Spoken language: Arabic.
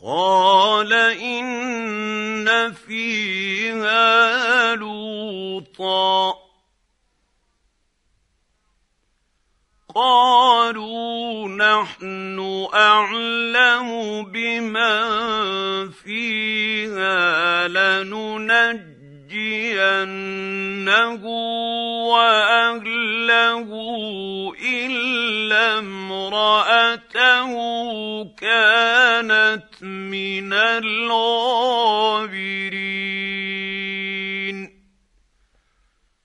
قال إن فيها لوطا قالوا نحن أعلم بمن فيها لننجينه وأهله إلا امرأته كانت من الغابرين